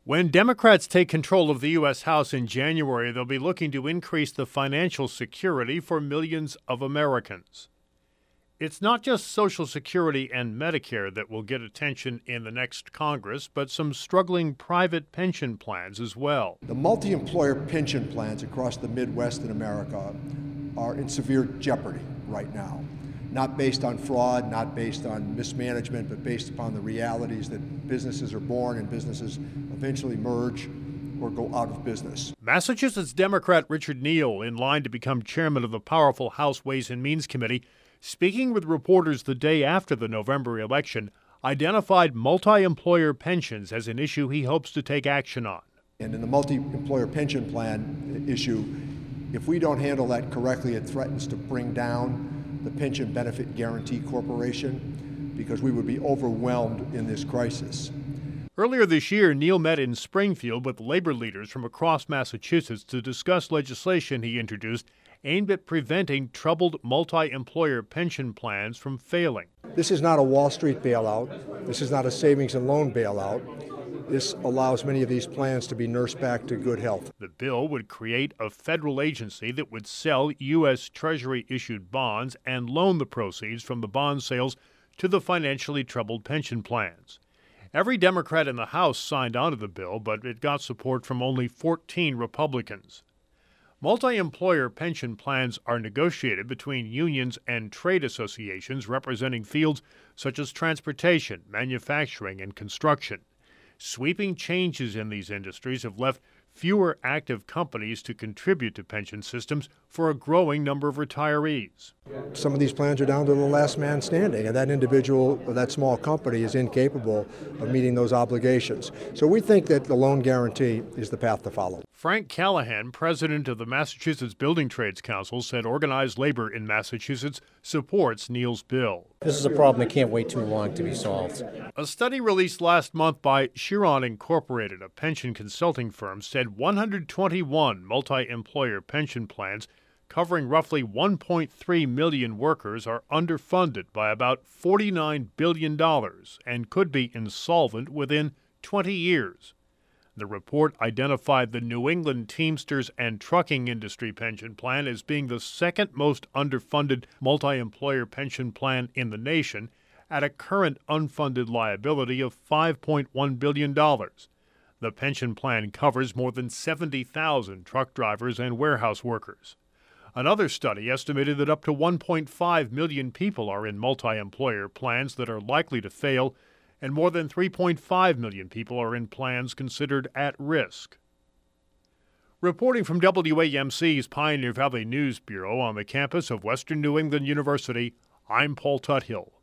When Democrats take control of the U.S. House in January, they'll be looking to increase the financial security for millions of Americans. It's not just Social Security and Medicare that will get attention in the next Congress, but some struggling private pension plans as well. The multi-employer pension plans across the Midwest in America are in severe jeopardy right now. Not based on fraud, not based on mismanagement, but based upon the realities that businesses are born and businesses eventually merge or go out of business. Massachusetts Democrat Richard Neal, in line to become chairman of the powerful House Ways and Means Committee, speaking with reporters the day after the November election, identified multi-employer pensions as an issue he hopes to take action on. And in the multi-employer pension plan issue, if we don't handle that correctly, it threatens to bring down the Pension Benefit Guaranty Corporation because we would be overwhelmed in this crisis. Earlier this year, Neal met in Springfield with labor leaders from across Massachusetts to discuss legislation he introduced aimed at preventing troubled multi-employer pension plans from failing. This is not a Wall Street bailout. This is not a savings and loan bailout. This allows many of these plans to be nursed back to good health. The bill would create a federal agency that would sell U.S. Treasury-issued bonds and loan the proceeds from the bond sales to the financially troubled pension plans. Every Democrat in the House signed on to the bill, but it got support from only 14 Republicans. Multi-employer pension plans are negotiated between unions and trade associations representing fields such as transportation, manufacturing, and construction. Sweeping changes in these industries have left fewer active companies to contribute to pension systems for a growing number of retirees. Some of these plans are down to the last man standing, and that individual or that small company is incapable of meeting those obligations. So we think that the loan guarantee is the path to follow. Frank Callahan, president of the Massachusetts Building Trades Council, said organized labor in Massachusetts supports Neal's bill. This is a problem that can't wait too long to be solved. A study released last month by Chiron Incorporated, a pension consulting firm, said 121 multi-employer pension plans covering roughly 1.3 million workers are underfunded by about $49 billion and could be insolvent within 20 years. The report identified the New England Teamsters and Trucking Industry Pension Plan as being the second most underfunded multi-employer pension plan in the nation at a current unfunded liability of $5.1 billion. The pension plan covers more than 70,000 truck drivers and warehouse workers. Another study estimated that up to 1.5 million people are in multi-employer plans that are likely to fail, and more than 3.5 million people are in plans considered at risk. Reporting from WAMC's Pioneer Valley News Bureau on the campus of Western New England University, I'm Paul Tuthill.